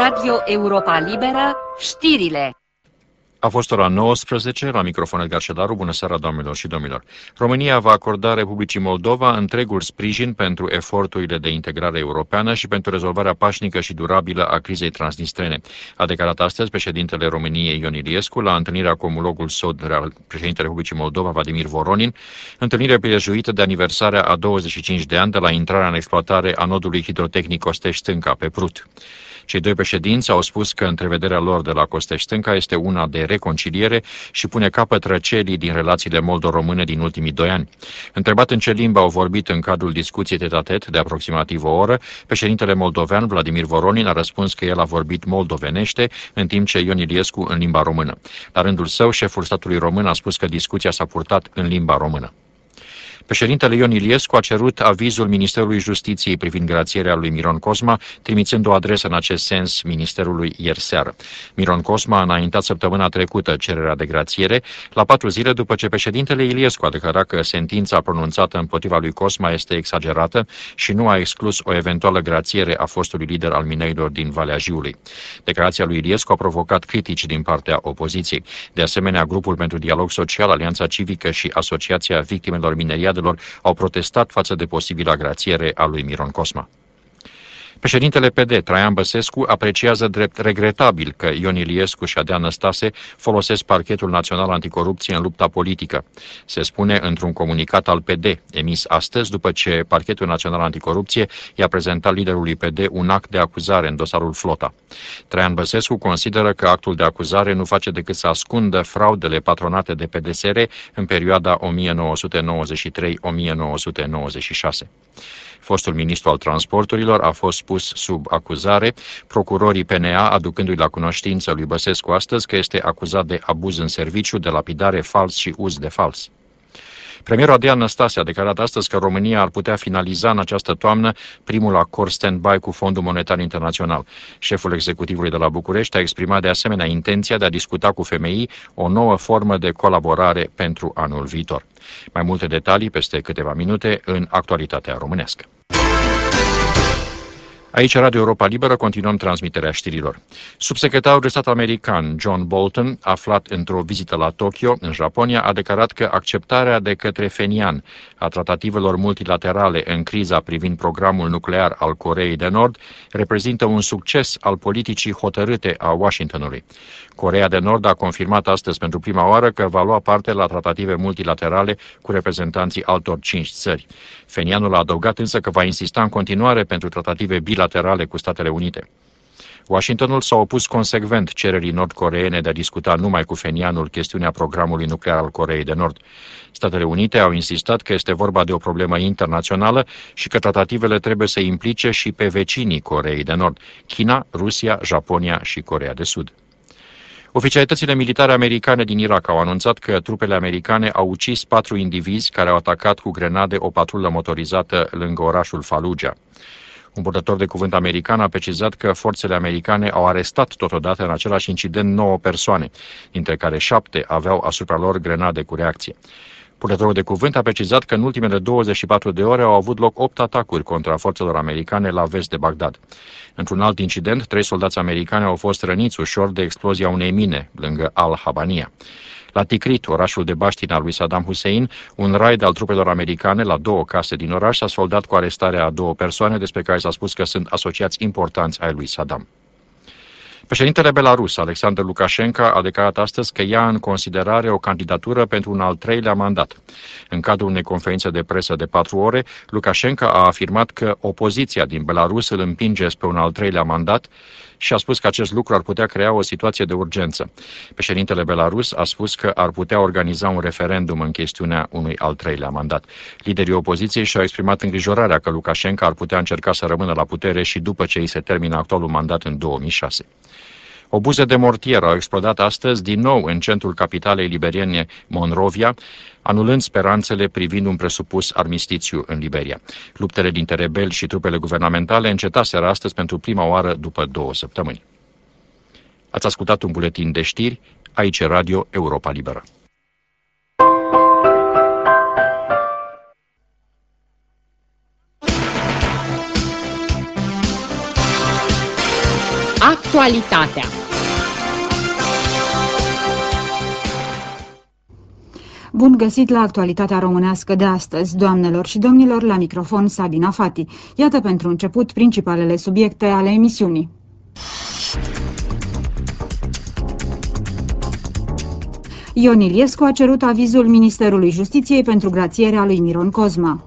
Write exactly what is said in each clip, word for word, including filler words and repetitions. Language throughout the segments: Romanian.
Radio Europa Liberă, știrile. A fost ora nouăsprezece, la microfon Edgar Ședaru. Bună seara, doamnelor și domnilor. România va acorda Republicii Moldova întregul sprijin pentru eforturile de integrare europeană și pentru rezolvarea pașnică și durabilă a crizei transnistrene. A declarat astăzi președintele României Ion Iliescu la întâlnirea cu omologul său, președintele Republicii Moldova Vladimir Voronin, întâlnire prilejuită de aniversarea a douăzeci și cinci de ani de la intrarea în exploatare a nodului hidrotehnic Costești-Stânca pe Prut. Cei doi președinți au spus că întrevederea lor de la Costești-Stânca este una de reconciliere și pune capăt răcelii din relațiile moldo-române din ultimii doi ani. Întrebat în ce limbă au vorbit în cadrul discuției tet-a-tet de aproximativ o oră, președintele moldovean Vladimir Voronin a răspuns că el a vorbit moldovenește, în timp ce Ion Iliescu în limba română. La rândul său, șeful statului român a spus că discuția s-a purtat în limba română. Președintele Ion Iliescu a cerut avizul Ministerului Justiției privind grațierea lui Miron Cosma, trimițând o adresă în acest sens Ministerului ieri seară. Miron Cosma a înaintat săptămâna trecută cererea de grațiere, la patru zile după ce președintele Iliescu a declarat că sentința pronunțată împotriva lui Cosma este exagerată și nu a exclus o eventuală grațiere a fostului lider al minerilor din Valea Jiului. Declarația lui Iliescu a provocat critici din partea opoziției. De asemenea, Grupul pentru Dialog Social, Alianța Civică și Asociația Victimelor Mineriadelor au protestat față de posibila grațiere a lui Miron Cosma. Președintele P D, Traian Băsescu, apreciază drept regretabil că Ion Iliescu și Adea Năstase folosesc Parchetul Național Anticorupție în lupta politică. Se spune într-un comunicat al P D, emis astăzi după ce Parchetul Național Anticorupție i-a prezentat liderului P D un act de acuzare în dosarul Flota. Traian Băsescu consideră că actul de acuzare nu face decât să ascundă fraudele patronate de P D S R în perioada o mie nouă sute nouăzeci și trei - o mie nouă sute nouăzeci și șase. Fostul ministru al transporturilor a fost pus sub acuzare, procurorii P N A aducându-i la cunoștință lui Băsescu astăzi că este acuzat de abuz în serviciu, de lapidare fals și uz de fals. Premierul Adea Năstase a declarat astăzi că România ar putea finaliza în această toamnă primul acord stand-by cu Fondul Monetar Internațional. Șeful executivului de la București a exprimat de asemenea intenția de a discuta cu F M I o nouă formă de colaborare pentru anul viitor. Mai multe detalii peste câteva minute în actualitatea românească. Aici, Radio Europa Liberă, continuăm transmiterea știrilor. Subsecretarul de stat american John Bolton, aflat într-o vizită la Tokyo, în Japonia, a declarat că acceptarea de către Phenian a tratativelor multilaterale în criza privind programul nuclear al Coreei de Nord reprezintă un succes al politicii hotărâte a Washingtonului. Coreea de Nord a confirmat astăzi pentru prima oară că va lua parte la tratative multilaterale cu reprezentanții altor cinci țări. Phenianul a adăugat însă că va insista în continuare pentru tratative bilaterale cu Statele Unite. Washingtonul s-a opus consecvent cererii nord-coreene de a discuta numai cu Phenianul chestiunea programului nuclear al Coreei de Nord. Statele Unite au insistat că este vorba de o problemă internațională și că tratativele trebuie să implice și pe vecinii Coreei de Nord, China, Rusia, Japonia și Coreea de Sud. Oficialitățile militare americane din Irak au anunțat că trupele americane au ucis patru indivizi care au atacat cu grenade o patrulă motorizată lângă orașul Fallujah. Un purtător de cuvânt american a precizat că forțele americane au arestat totodată în același incident nouă persoane, dintre care șapte aveau asupra lor grenade cu reacție. Purtătorul de cuvânt a precizat că în ultimele douăzeci și patru de ore au avut loc opt atacuri contra forțelor americane la vest de Bagdad. Într-un alt incident, trei soldați americani au fost răniți ușor de explozia unei mine lângă Al-Habania. La Tikrit, orașul de baștină al lui Saddam Hussein, un raid al trupelor americane la două case din oraș s-a soldat cu arestarea a două persoane despre care s-a spus că sunt asociați importanți ai lui Saddam. Președintele Belarus, Alexander Lukashenko, a declarat astăzi că ia în considerare o candidatură pentru un al treilea mandat. În cadrul unei conferințe de presă de patru ore, Lukashenko a afirmat că opoziția din Belarus îl împinge spre un al treilea mandat și a spus că acest lucru ar putea crea o situație de urgență. Președintele Belarus a spus că ar putea organiza un referendum în chestiunea unui al treilea mandat. Liderii opoziției și-au exprimat îngrijorarea că Lukashenko ar putea încerca să rămână la putere și după ce îi se termină actualul mandat în două mii șase. Obuze de mortier au explodat astăzi din nou în centrul capitalei liberiene Monrovia, anulând speranțele privind un presupus armistițiu în Liberia. Luptele dintre rebeli și trupele guvernamentale încetaseră astăzi pentru prima oară după două săptămâni. Ați ascultat un buletin de știri, aici Radio Europa Liberă. Actualitatea. Bun găsit la Actualitatea românească de astăzi, doamnelor și domnilor, la microfon Sabina Fati. Iată pentru început principalele subiecte ale emisiunii. Ion Iliescu a cerut avizul Ministerului Justiției pentru grațierea lui Miron Cosma.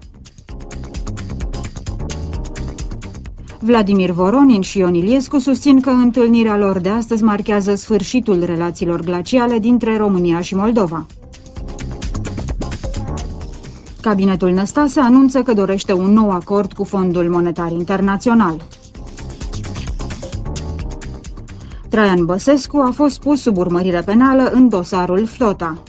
Vladimir Voronin și Ion Iliescu susțin că întâlnirea lor de astăzi marchează sfârșitul relațiilor glaciale dintre România și Moldova. Cabinetul Năstase anunță că dorește un nou acord cu Fondul Monetar Internațional. Traian Băsescu a fost pus sub urmărire penală în dosarul Flota.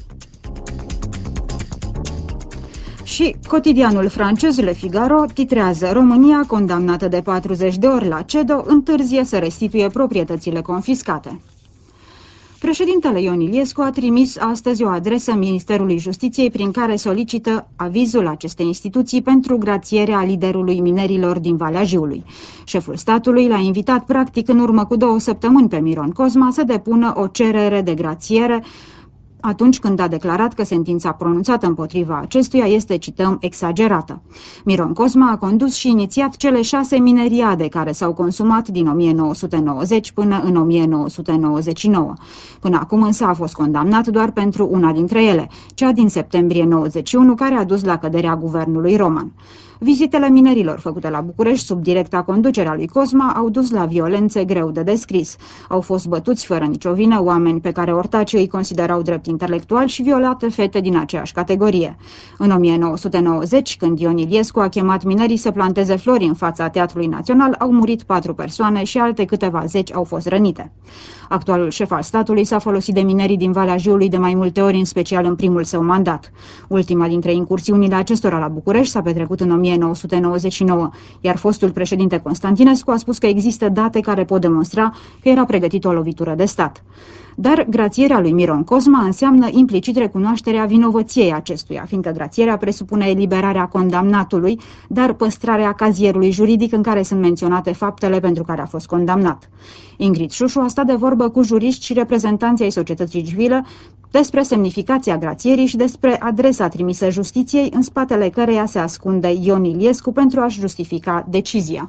Și cotidianul francez Le Figaro titrează: România, condamnată de patruzeci de ori la CEDO, întârzie să restituie proprietățile confiscate. Președintele Ion Iliescu a trimis astăzi o adresă Ministerului Justiției prin care solicită avizul acestei instituții pentru grațierea liderului minerilor din Valea Jiului. Șeful statului l-a invitat practic în urmă cu două săptămâni pe Miron Cosma să depună o cerere de grațiere atunci când a declarat că sentința pronunțată împotriva acestuia este, cităm, exagerată. Miron Cosma a condus și inițiat cele șase mineriade care s-au consumat din o mie nouă sute nouăzeci până în o mie nouă sute nouăzeci și nouă. Până acum însă a fost condamnat doar pentru una dintre ele, cea din septembrie nouăzeci și unu, care a dus la căderea guvernului roman. Vizitele minerilor făcute la București sub directa conducere a lui Cosma au dus la violențe greu de descris. Au fost bătuți fără nicio vină oameni pe care ortacii îi considerau drept intelectuali și violate fete din aceeași categorie. În o mie nouă sute nouăzeci, când Ion Iliescu a chemat minerii să planteze flori în fața Teatrului Național, au murit patru persoane și alte câteva zeci au fost rănite. Actualul șef al statului s-a folosit de minerii din Valea Jiului de mai multe ori, în special în primul său mandat. Ultima dintre incursiunile acestora la București s-a petrecut în o mie nouă sute nouăzeci și nouă, iar fostul președinte Constantinescu a spus că există date care pot demonstra că era pregătită o lovitură de stat. Dar grațierea lui Miron Cosma înseamnă implicit recunoașterea vinovăției acestuia, fiindcă grațierea presupune eliberarea condamnatului, dar păstrarea cazierului juridic în care sunt menționate faptele pentru care a fost condamnat. Ingrid Șușu a stat de vorbă cu juriști și reprezentanții ai societății civile despre semnificația grațierii și despre adresa trimisă justiției, în spatele căreia se ascunde Ion Iliescu pentru a-și justifica decizia.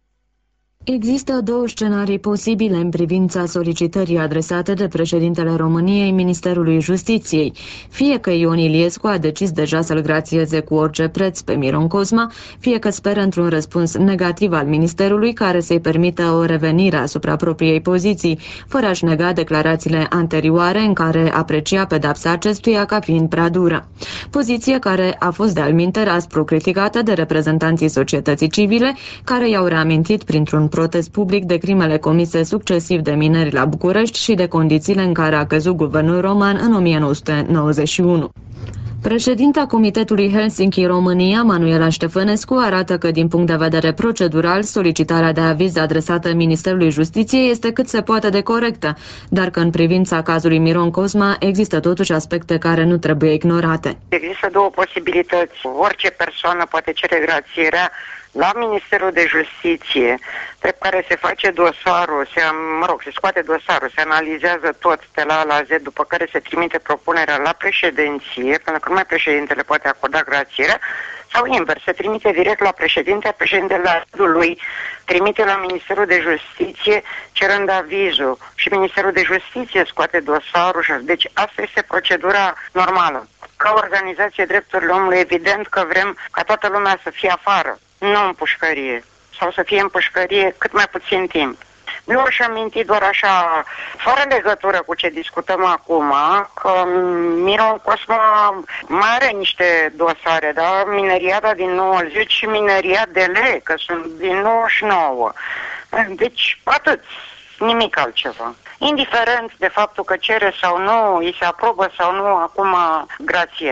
Există două scenarii posibile în privința solicitării adresate de președintele României Ministerului Justiției. Fie că Ion Iliescu a decis deja să-l grațieze cu orice preț pe Miron Cosma, fie că speră într-un răspuns negativ al Ministerului care să-i permită o revenire asupra propriei poziții, fără a-și nega declarațiile anterioare în care aprecia pedapsa acestuia ca fiind prea dură. Poziție care a fost de alminteri aspru criticată de reprezentanții societății civile, care i-au reamintit printr-un protest public de crimele comise succesiv de mineri la București și de condițiile în care a căzut guvernul roman în o mie nouă sute nouăzeci și unu. Președinta Comitetului Helsinki România, Manuela Ștefănescu, arată că din punct de vedere procedural, solicitarea de aviz adresată Ministerului Justiției este cât se poate de corectă, dar că în privința cazului Miron Cosma există totuși aspecte care nu trebuie ignorate. Există două posibilități. Orice persoană poate cere grațierea la Ministerul de Justiție, pe care se face dosarul, se, mă rog, se scoate dosarul, se analizează tot de la A la Z, după care se trimite propunerea la președinție, pentru că numai președintele poate acorda grațierea, sau invers, se trimite direct la președinte, președintele la rândul lui trimite la Ministerul de Justiție cerând avizul și Ministerul de Justiție scoate dosarul. Deci asta este procedura normală. Ca organizație drepturile omului, evident că vrem ca toată lumea să fie afară, nu în pușcărie, sau să fie în pușcărie cât mai puțin timp. Eu aș aminti doar așa, fără legătură cu ce discutăm acum, că Miron Cosma mai are niște dosare, da? Mineriada din nouăzeci și mineria de lei, că sunt din nouăzeci și nouă. Deci, atât, nimic altceva. Indiferent de faptul că cere sau nu, îi se aprobă sau nu acum grațiere.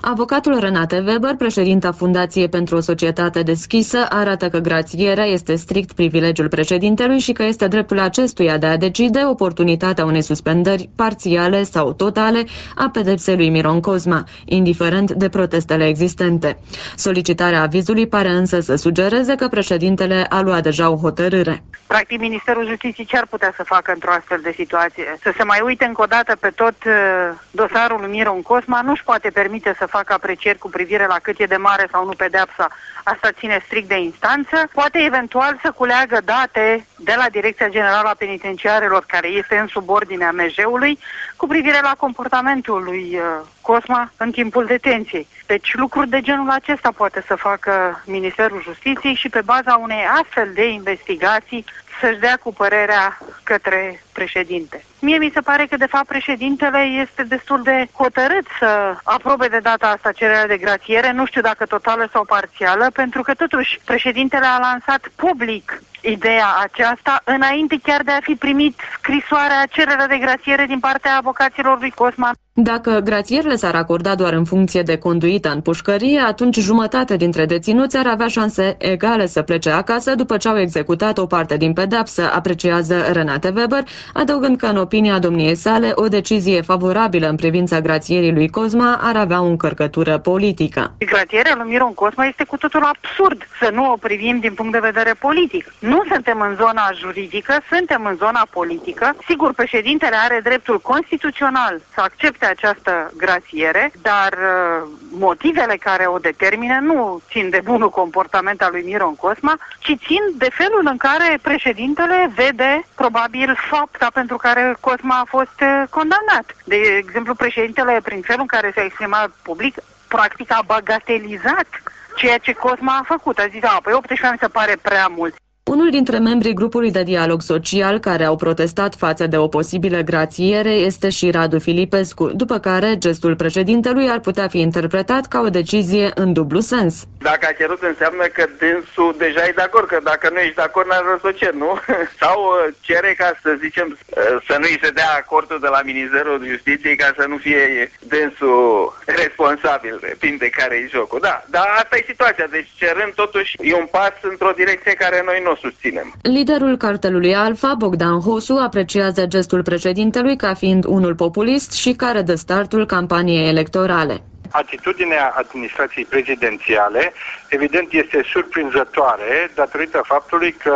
Avocatul Renate Weber, președinta Fundației pentru o Societate Deschisă, arată că grațierea este strict privilegiul președintelui și că este dreptul acestuia de a decide oportunitatea unei suspendări parțiale sau totale a pedepsei lui Miron Cosma, indiferent de protestele existente. Solicitarea avizului pare însă să sugereze că președintele a luat deja o hotărâre. Practic, Ministerul Justiției ce ar putea să facă într-o astfel de situație? Să se mai uite încă o dată pe tot uh, dosarul lui Miron Cosma, nu-și poate permite să facă aprecieri cu privire la cât e de mare sau nu pedeapsa. Asta ține strict de instanță. Poate eventual să culeagă date de la Direcția Generală a Penitenciarelor, care este în subordinea M J-ului, cu privire la comportamentul lui uh, Cosma în timpul detenției. Deci lucruri de genul acesta poate să facă Ministerul Justiției și pe baza unei astfel de investigații să-și dea cu părerea către președinte. Mie mi se pare că, de fapt, președintele este destul de hotărât să aprobe de data asta cererea de grațiere, nu știu dacă totală sau parțială, pentru că, totuși, președintele a lansat public ideea aceasta înainte chiar de a fi primit scrisoarea, cererea de grațiere din partea avocaților lui Cosma. Dacă grațierile s-ar acorda doar în funcție de conduită în pușcărie, atunci jumătate dintre deținuți ar avea șanse egale să plece acasă după ce au executat o parte din pedeapsă, apreciază Renate Weber, adăugând că, în opinia domniei sale, o decizie favorabilă în privința grațierii lui Cosma ar avea o încărcătură politică. Grațierea lui Miron Cosma este cu totul absurd să nu o privim din punct de vedere politic. Nu suntem în zona juridică, suntem în zona politică. Sigur, președintele are dreptul constituțional să accepte această grațiere, dar uh, motivele care o determină nu țin de bunul comportament al lui Miron Cosma, ci țin de felul în care președintele vede probabil fapta pentru care Cosma a fost uh, condamnat. De exemplu, președintele, prin felul în care s-a exprimat public, practic a bagatelizat ceea ce Cosma a făcut. A zis, a, păi optsprezece ani se pare prea mult. Unul dintre membrii grupului de dialog social care au protestat față de o posibilă grațiere este și Radu Filipescu, după care gestul președintelui ar putea fi interpretat ca o decizie în dublu sens. Dacă a cerut, înseamnă că dânsul deja e de acord, că dacă nu ești de acord, n-ar rost să cer, nu? Sau cere ca, să zicem, să nu-i se dea acordul de la Ministerul Justiției ca să nu fie dânsul responsabil, depinde care e jocul. Da, dar asta e situația, deci cerând totuși e un pas într-o direcție care noi nu susținem. Liderul cartelului Alfa, Bogdan Hosu, apreciază gestul președintelui ca fiind unul populist și care dă startul campaniei electorale. Atitudinea administrației prezidențiale, evident, este surprinzătoare datorită faptului că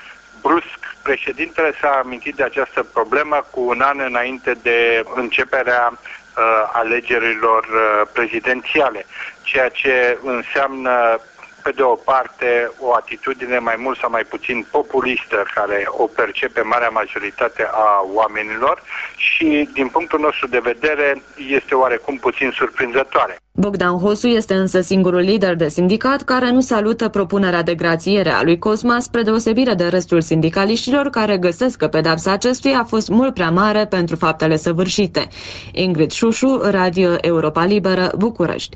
brusc președintele s-a amintit de această problemă cu un an înainte de începerea uh, alegerilor uh, prezidențiale, ceea ce înseamnă pe de o parte o atitudine mai mult sau mai puțin populistă care o percepe marea majoritate a oamenilor și din punctul nostru de vedere este oarecum puțin surprinzătoare. Bogdan Hosu este însă singurul lider de sindicat care nu salută propunerea de grațiere a lui Cosma, spre deosebire de restul sindicaliștilor care găsesc că pedapsa acestuia a fost mult prea mare pentru faptele săvârșite. Ingrid Șușu, Radio Europa Liberă, București.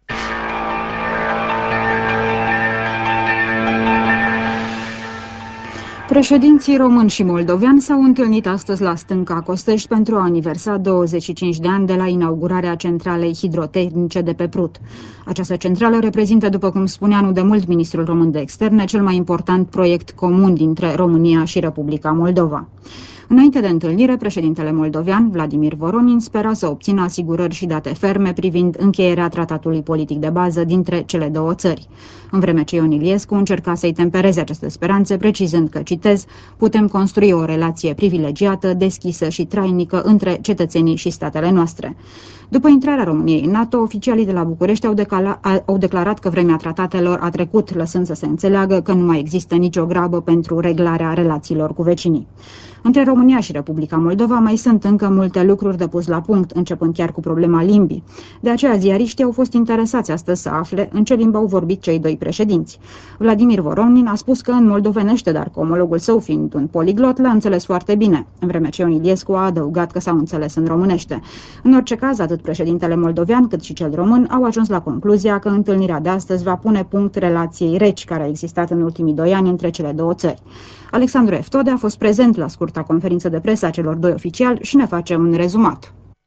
Președinții român și moldovean s-au întâlnit astăzi la Stânca Costești pentru a aniversa douăzeci și cinci de ani de la inaugurarea centralei hidrotehnice de pe Prut. Această centrală reprezintă, după cum spunea nu de mult ministrul român de externe, cel mai important proiect comun dintre România și Republica Moldova. Înainte de întâlnire, președintele moldovean, Vladimir Voronin, spera să obțină asigurări și date ferme privind încheierea tratatului politic de bază dintre cele două țări. În vreme ce Ion Iliescu încerca să-i tempereze aceste speranțe, precizând că, citez, putem construi o relație privilegiată, deschisă și trainică între cetățenii și statele noastre. După intrarea României în NATO, oficialii de la București au, decala, au declarat că vremea tratatelor a trecut, lăsând să se înțeleagă că nu mai există nicio grabă pentru reglarea relațiilor cu vecinii. Între România și Republica Moldova mai sunt încă multe lucruri de pus la punct, începând chiar cu problema limbii. De aceea, ziariștii au fost interesați astăzi să afle în ce limbă au vorbit cei doi președinți. Vladimir Voronin a spus că în moldovenește, dar că omologul său, fiind un poliglot, l-a înțeles foarte bine, în vreme ce Ion Iliescu a adăugat că s-au înțeles în românește. În orice caz, atât președintele moldovean cât și cel român au ajuns la concluzia că întâlnirea de astăzi va pune punct relației reci care a existat în ultimii doi ani între cele două țări. Alexandru Eftode a fost prezent la scurta conferință de presă a celor doi oficiali și ne face un rezumat.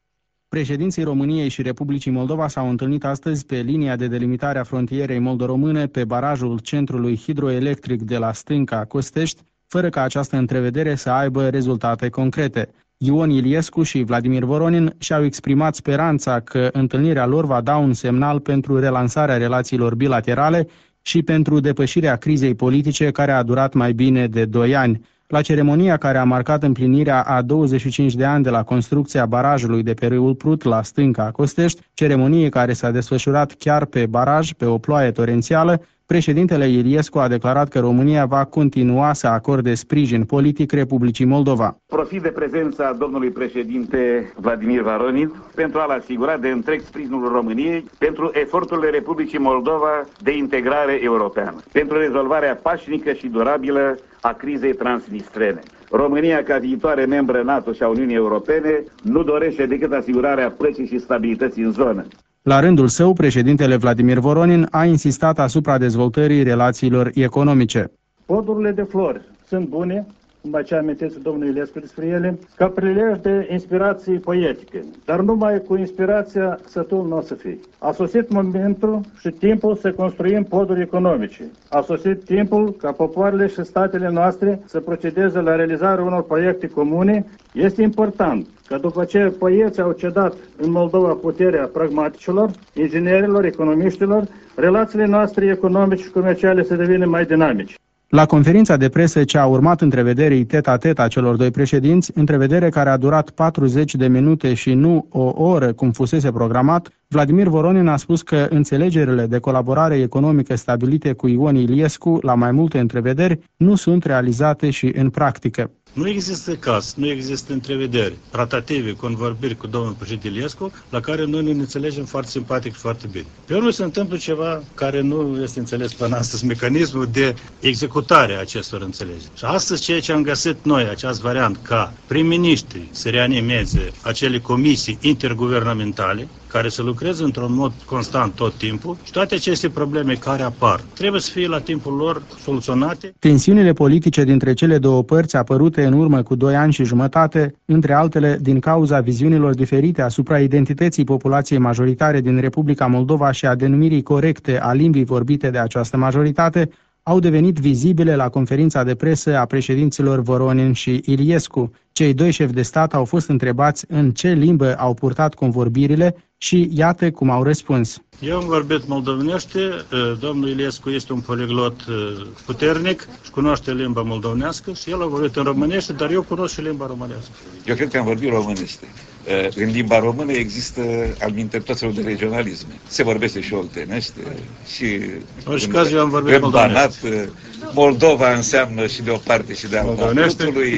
Președinții României și Republicii Moldova s-au întâlnit astăzi pe linia de delimitare a frontierei moldo-române pe barajul centrului hidroelectric de la Stânca-Costești, fără ca această întrevedere să aibă rezultate concrete. Ion Iliescu și Vladimir Voronin și-au exprimat speranța că întâlnirea lor va da un semnal pentru relansarea relațiilor bilaterale și pentru depășirea crizei politice care a durat mai bine de doi ani. La ceremonia care a marcat împlinirea a douăzeci și cinci de ani de la construcția barajului de pe râul Prut la Stânca-Costești, ceremonie care s-a desfășurat chiar pe baraj, pe o ploaie torențială, președintele Iliescu a declarat că România va continua să acorde sprijin politic Republicii Moldova. Profit de prezența domnului președinte Vladimir Voronin pentru a-l asigura de întreg sprijinul României pentru eforturile Republicii Moldova de integrare europeană, pentru rezolvarea pașnică și durabilă a crizei transnistrene. România, ca viitoare membră NATO și a Uniunii Europene, nu dorește decât asigurarea păcii și stabilității în zonă. La rândul său, președintele Vladimir Voronin a insistat asupra dezvoltării relațiilor economice. Podurile de flori sunt bune, cum ce amintiți domnul Iliescu despre ele, ca prilej de inspirație poetică, dar numai cu inspirația sătul nu o să fie. A sosit momentul și timpul să construim poduri economice. A sosit timpul ca popoarele și statele noastre să procedeze la realizarea unor proiecte comune. Este important că după ce poeții au cedat în Moldova puterea pragmaticilor, inginerilor, economiștilor, relațiile noastre economice și comerciale să devină mai dinamice. La conferința de presă ce a urmat întrevederii tet-a-tet a celor doi președinți, întrevedere care a durat patruzeci de minute și nu o oră cum fusese programat, Vladimir Voronin a spus că înțelegerile de colaborare economică stabilite cu Ion Iliescu la mai multe întrevederi nu sunt realizate și în practică. Nu există caz, nu există întrevederi, tratative, convorbiri cu domnul președinte Iliescu, la care noi ne înțelegem foarte simpatic și foarte bine. Pe urmă se întâmplă ceva care nu este înțeles până astăzi, mecanismul de executare a acestor înțelegeri. Și astăzi ceea ce am găsit noi, această variant, ca prim-ministrii să reanimeze acele comisii interguvernamentale, care să lucreze într-un mod constant tot timpul și toate aceste probleme care apar trebuie să fie la timpul lor soluționate. Tensiunile politice dintre cele două părți apărute în urmă cu doi ani și jumătate, între altele din cauza viziunilor diferite asupra identității populației majoritare din Republica Moldova și a denumirii corecte a limbii vorbite de această majoritate, au devenit vizibile la conferința de presă a președinților Voronin și Iliescu. Cei doi șefi de stat au fost întrebați în ce limbă au purtat convorbirile și iată cum au răspuns. Eu am vorbit moldovenește, domnul Iliescu este un poliglot puternic și cunoaște limba moldovenească și el a vorbit în românește, dar eu cunosc și limba românească. Eu cred că am vorbit românește. În limba română există alminte tot felul de regionalisme. Se vorbește și oltenește și în caz eu am vorbit moldovenește. Moldova înseamnă și de o parte și de alta Prutului,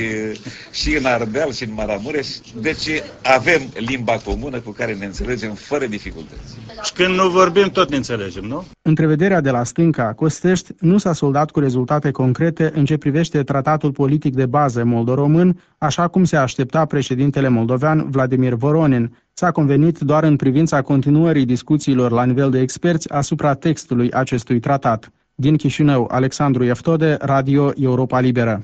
și în Ardeal și în Maramureș. Deci avem limba comună cu care ne înțelegem fără dificultăți. Și când nu vorbim, tot ne înțelegem, nu? Întrevederea de la Stânca-Costești nu s-a soldat cu rezultate concrete în ce privește tratatul politic de bază moldo-român, așa cum se aștepta președintele moldovean Vladimir Voronin. S-a convenit doar în privința continuării discuțiilor la nivel de experți asupra textului acestui tratat. Din Chișinău, Alexandru Ieftode, Radio Europa Liberă.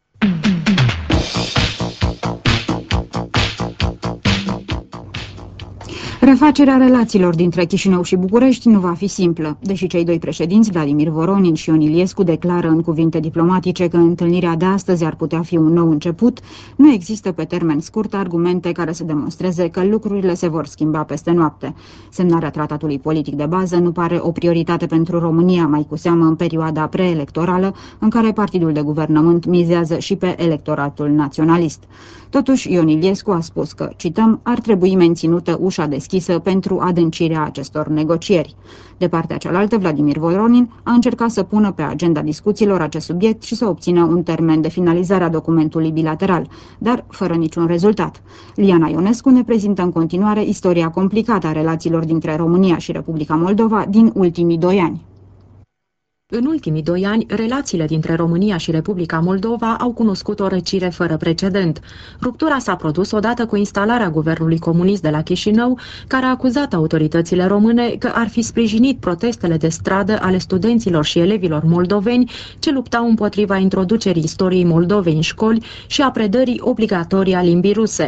Refacerea relațiilor dintre Chișinău și București nu va fi simplă. Deși cei doi președinți, Vladimir Voronin și Ion Iliescu, declară în cuvinte diplomatice că întâlnirea de astăzi ar putea fi un nou început, nu există pe termen scurt argumente care să demonstreze că lucrurile se vor schimba peste noapte. Semnarea tratatului politic de bază nu pare o prioritate pentru România, mai cu seamă în perioada preelectorală, în care partidul de guvernământ mizează și pe electoratul naționalist. Totuși, Ion Iliescu a spus că, cităm, ar trebui menținută ușa deschisă pentru adâncirea acestor negocieri. De partea cealaltă, Vladimir Voronin a încercat să pună pe agenda discuțiilor acest subiect și să obțină un termen de finalizare a documentului bilateral, dar fără niciun rezultat. Liana Ionescu ne prezintă în continuare istoria complicată a relațiilor dintre România și Republica Moldova din ultimii doi ani. În ultimii doi ani, relațiile dintre România și Republica Moldova au cunoscut o răcire fără precedent. Ruptura s-a produs odată cu instalarea guvernului comunist de la Chișinău, care a acuzat autoritățile române că ar fi sprijinit protestele de stradă ale studenților și elevilor moldoveni ce luptau împotriva introducerii istoriei Moldovei în școli și a predării obligatorii a limbii ruse.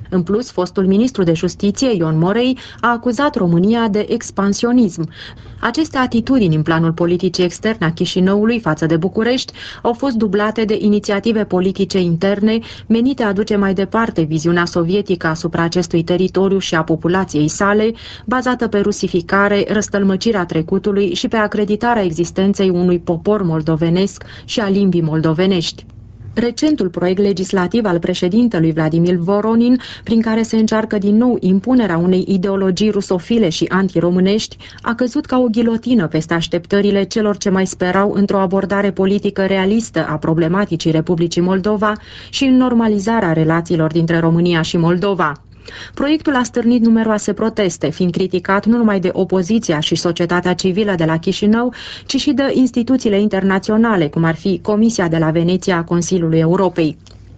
În plus, fostul ministru de Justiție, Ion Morei, a acuzat România de expansionism. Aceste atitudini în planul politicii externe a Chișinăului față de București au fost dublate de inițiative politice interne menite a duce mai departe viziunea sovietică asupra acestui teritoriu și a populației sale, bazată pe rusificare, răstălmăcirea trecutului și pe acreditarea existenței unui popor moldovenesc și a limbii moldovenești. Recentul proiect legislativ al președintelui Vladimir Voronin, prin care se încearcă din nou impunerea unei ideologii rusofile și antiromânești, a căzut ca o ghilotină peste așteptările celor ce mai sperau într-o abordare politică realistă a problematicii Republicii Moldova și în normalizarea relațiilor dintre România și Moldova. Proiectul a stârnit numeroase proteste, fiind criticat nu numai de opoziția și societatea civilă de la Chișinău, ci și de instituțiile internaționale, cum ar fi Comisia de la Veneția a Consiliului Europei.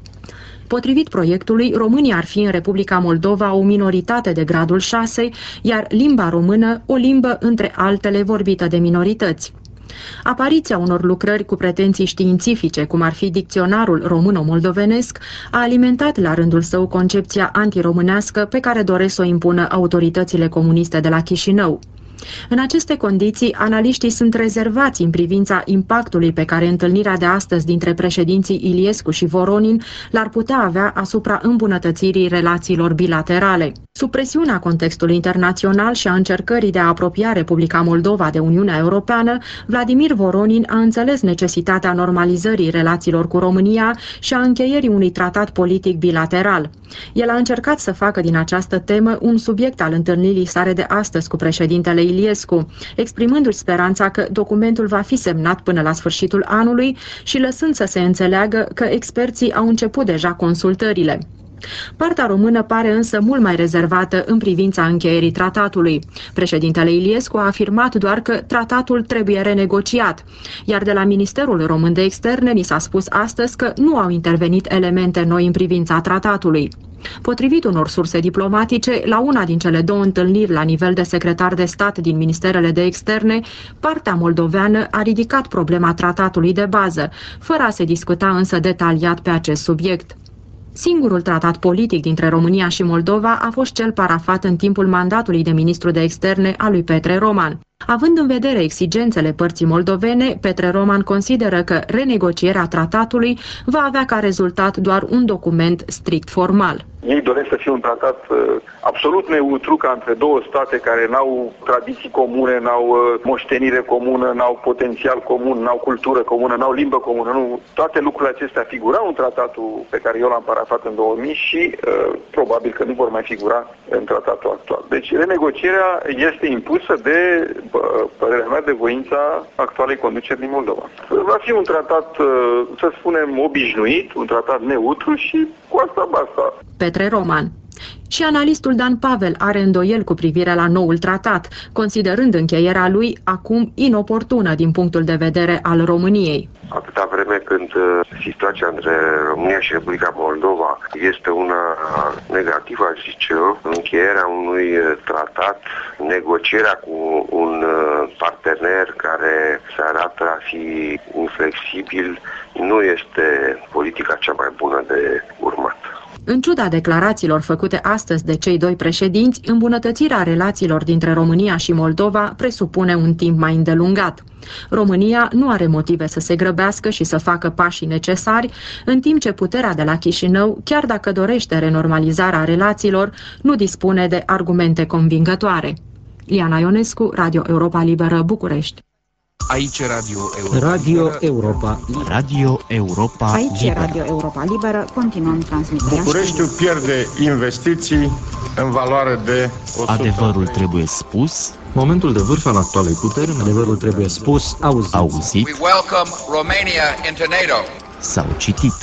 Potrivit proiectului, românii ar fi în Republica Moldova o minoritate de gradul șase, iar limba română o limbă între altele vorbită de minorități. Apariția unor lucrări cu pretenții științifice, cum ar fi dicționarul româno-moldovenesc, a alimentat la rândul său concepția antiromânească pe care doresc să o impună autoritățile comuniste de la Chișinău. În aceste condiții, analiștii sunt rezervați în privința impactului pe care întâlnirea de astăzi dintre președinții Iliescu și Voronin l-ar putea avea asupra îmbunătățirii relațiilor bilaterale. Sub presiunea contextului internațional și a încercării de a apropia Republica Moldova de Uniunea Europeană, Vladimir Voronin a înțeles necesitatea normalizării relațiilor cu România și a încheierii unui tratat politic bilateral. El a încercat să facă din această temă un subiect al întâlnirii sale de astăzi cu președintele Iliescu, exprimându-și speranța că documentul va fi semnat până la sfârșitul anului și lăsând să se înțeleagă că experții au început deja consultările. Partea română pare însă mult mai rezervată în privința încheierii tratatului. Președintele Iliescu a afirmat doar că tratatul trebuie renegociat, iar de la Ministerul Român de Externe ni s-a spus astăzi că nu au intervenit elemente noi în privința tratatului. Potrivit unor surse diplomatice, la una din cele două întâlniri la nivel de secretar de stat din Ministerele de Externe, partea moldoveană a ridicat problema tratatului de bază, fără a se discuta însă detaliat pe acest subiect. Singurul tratat politic dintre România și Moldova a fost cel parafat în timpul mandatului de ministru de externe al lui Petre Roman. Având în vedere exigențele părții moldovene, Petre Roman consideră că renegocierea tratatului va avea ca rezultat doar un document strict formal. Ei doresc să fie un tratat uh, absolut neutru, ca între două state care n-au tradiții comune, n-au uh, moștenire comună, n-au potențial comun, n-au cultură comună, n-au limbă comună. Nu. Toate lucrurile acestea figurau în tratatul pe care eu l-am parafat în două mii și uh, probabil că nu vor mai figura în tratatul actual. Deci renegocierea este impusă de, uh, părerea mea, de voința actualei conduceri din Moldova. Va fi un tratat, uh, să spunem, obișnuit, un tratat neutru și cu asta basta. Petre Roman. Și analistul Dan Pavel are îndoieli cu privire la noul tratat, considerând încheierea lui acum inoportună din punctul de vedere al României. Atâta vreme când situația între România și Republica Moldova este una negativă, aș zice eu, încheierea unui tratat, negocierea cu un partener care se arată a fi inflexibil, nu este politica cea mai bună de urmat. În ciuda declarațiilor făcute astăzi de cei doi președinți, îmbunătățirea relațiilor dintre România și Moldova presupune un timp mai îndelungat. România nu are motive să se grăbească și să facă pașii necesari, în timp ce puterea de la Chișinău, chiar dacă dorește renormalizarea relațiilor, nu dispune de argumente convingătoare. Liana Ionescu, Radio Europa Liberă, București. Aici Radio Europa. Radio Europa. Radio Europa Aici Liberă. Radio Europa Liberă. Continuăm transmiterea. Bucureștiul pierde investiții în valoare de o sută. Adevărul trebuie spus. Momentul de vârf al actualei puteri, adevărul trebuie spus, auzit. Auzit. We welcome Romania into NATO. Sau citit.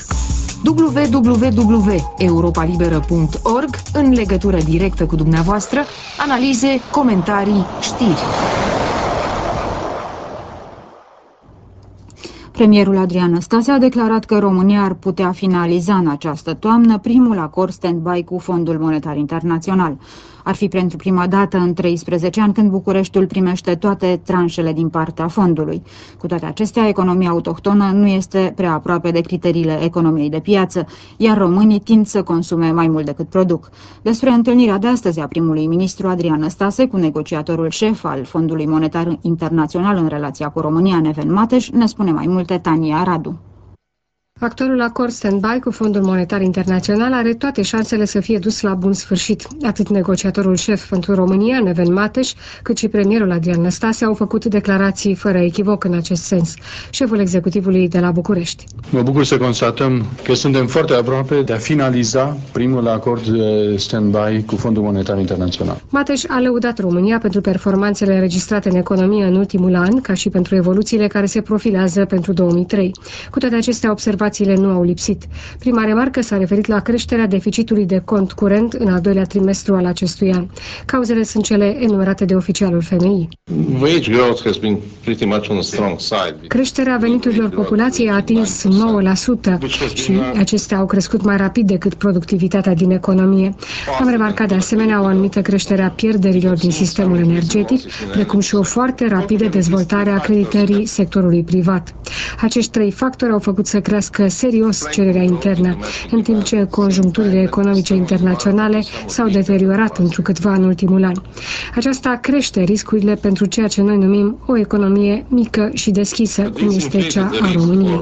w w w punct europa liberă punct org în legătură directă cu dumneavoastră, analize, comentarii, știri. Premierul Adrian Năstase a declarat că România ar putea finaliza în această toamnă primul acord stand-by cu Fondul Monetar Internațional. Ar fi pentru prima dată în treisprezece ani când Bucureștiul primește toate tranșele din partea fondului. Cu toate acestea, economia autohtonă nu este prea aproape de criteriile economiei de piață, iar românii tind să consume mai mult decât produc. Despre întâlnirea de astăzi a primului ministru Adrian Năstase cu negociatorul șef al Fondului Monetar Internațional în relația cu România, Neven Mateș, ne spune mai multe Tania Radu. Actualul acord stand-by cu Fondul Monetar Internațional are toate șansele să fie dus la bun sfârșit. Atât negociatorul șef pentru România, Neven Mateș, cât și premierul Adrian Năstase au făcut declarații fără echivoc în acest sens. Șeful executivului de la București. Mă bucur să constatăm că suntem foarte aproape de a finaliza primul acord stand-by cu Fondul Monetar Internațional. Mateș a lăudat România pentru performanțele înregistrate în economie în ultimul an, ca și pentru evoluțiile care se profilează pentru două mii trei. Cu toate acestea, observațiile nu au lipsit. Prima remarcă s-a referit la creșterea deficitului de cont curent în al doilea trimestru al acestui an. Cauzele sunt cele enumerate de oficialul F M I. Creșterea veniturilor populației a atins nouă la sută și acestea au crescut mai rapid decât productivitatea din economie. Am remarcat de asemenea o anumită creștere a pierderilor din sistemul energetic, precum și o foarte rapidă dezvoltare a creditării sectorului privat. Acești trei factori au făcut să crească serios cererea internă, în timp ce conjuncturile economice internaționale s-au deteriorat întrucâtva în ultimul an. Aceasta crește riscurile pentru ceea ce noi numim o economie mică și deschisă, cum este cea a României.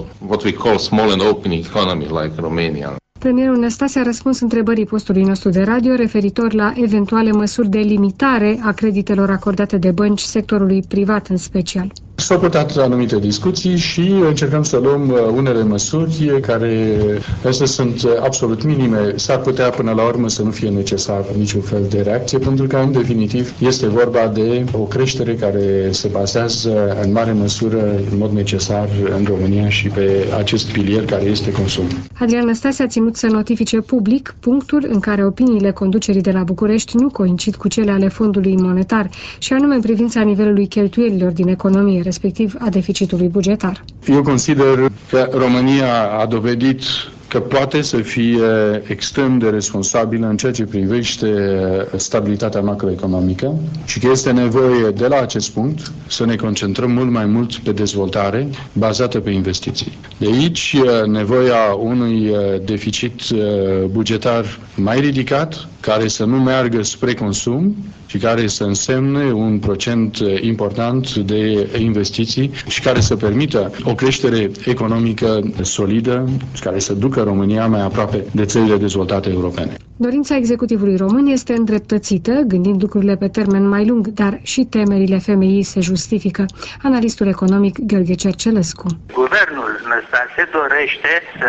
Premierul Năstase a răspuns întrebării postului nostru de radio referitor la eventuale măsuri de limitare a creditelor acordate de bănci sectorului privat în special. S-au purtat anumite discuții și încercăm să luăm unele măsuri care astea sunt absolut minime. S-ar putea până la urmă să nu fie necesar niciun fel de reacție, pentru că în definitiv este vorba de o creștere care se bazează în mare măsură în mod necesar în România și pe acest pilier care este consumul. Adrian Năstase a ținut să notifice public punctul în care opiniile conducerii de la București nu coincid cu cele ale Fondului Monetar, și anume în privința nivelului cheltuielilor din economie, respectiv a deficitului bugetar. Eu consider că România a dovedit că poate să fie extrem de responsabilă în ceea ce privește stabilitatea macroeconomică și că este nevoie de la acest punct să ne concentrăm mult mai mult pe dezvoltare bazată pe investiții. De aici nevoia unui deficit bugetar mai ridicat, care să nu meargă spre consum și care să însemne un procent important de investiții și care să permită o creștere economică solidă, care să ducă România mai aproape de țările dezvoltate europene. Dorința executivului român este îndreptățită, gândind lucrurile pe termen mai lung, dar și temerile F M I se justifică. Analistul economic Gheorghe Cercelescu. Guvernul Năstase dorește să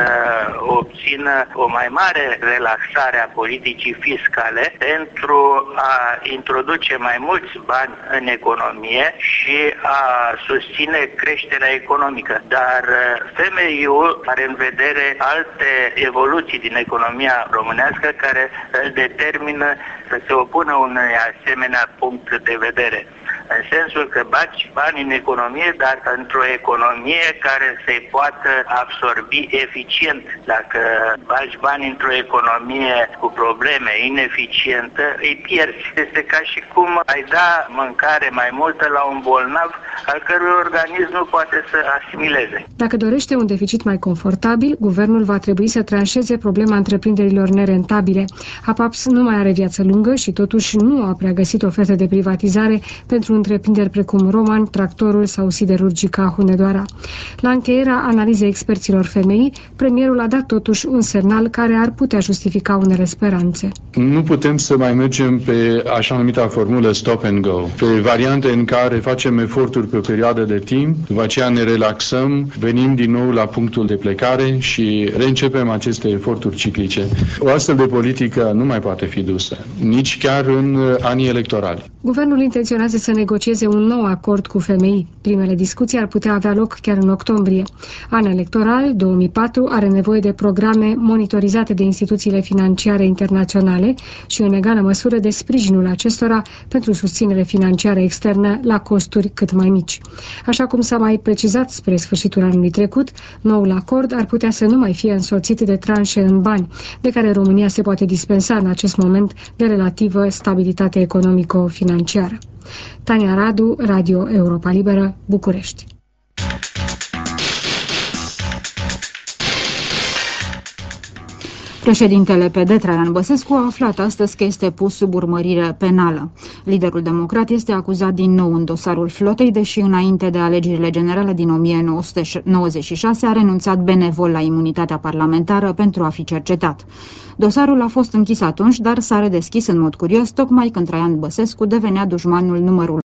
obțină o mai mare relaxare a politicii fiscale pentru a introduce mai mulți bani în economie și a susține creșterea economică. Dar F M I-ul are în vedere alte evoluții din economia românească care îl determină să se opună unui asemenea punct de vedere. În sensul că bagi bani în economie, dar într-o economie care se poată absorbi eficient. Dacă bagi bani într-o economie cu probleme, ineficientă, îi pierzi. Este ca și cum ai da mâncare mai multă la un bolnav al cărui organism nu poate să asimileze. Dacă dorește un deficit mai confortabil, guvernul va trebui să tranșeze problema întreprinderilor nerentabile. APAPS nu mai are viață lungă și totuși nu a prea găsit oferte de privatizare pentru întreprinderi precum Roman, Tractorul sau Siderurgica Hunedoara. La încheierea analizei experților F M I, premierul a dat totuși un semnal care ar putea justifica unele speranțe. Nu putem să mai mergem pe așa numita formulă stop and go, pe variante în care facem eforturi pe o perioadă de timp, după aceea ne relaxăm, venim din nou la punctul de plecare și reîncepem aceste eforturi ciclice. O astfel de politică nu mai poate fi dusă, nici chiar în anii electorali. Guvernul intenționează să negocieze negocieze un nou acord cu F M I. Primele discuții ar putea avea loc chiar în octombrie. An electoral două mii patru are nevoie de programe monitorizate de instituțiile financiare internaționale și în egală măsură de sprijinul acestora pentru susținere financiară externă la costuri cât mai mici. Așa cum s-a mai precizat spre sfârșitul anului trecut, noul acord ar putea să nu mai fie însoțit de tranșe în bani, de care România se poate dispensa în acest moment de relativă stabilitate economico-financiară. Tania Radu, Radio Europa Liberă, București. Președintele P D, Traian Băsescu, a aflat astăzi că este pus sub urmărire penală. Liderul democrat este acuzat din nou în dosarul flotei, deși înainte de alegerile generale din o mie nouă sute nouăzeci și șase a renunțat benevol la imunitatea parlamentară pentru a fi cercetat. Dosarul a fost închis atunci, dar s-a redeschis în mod curios, tocmai când Traian Băsescu devenea dușmanul numărul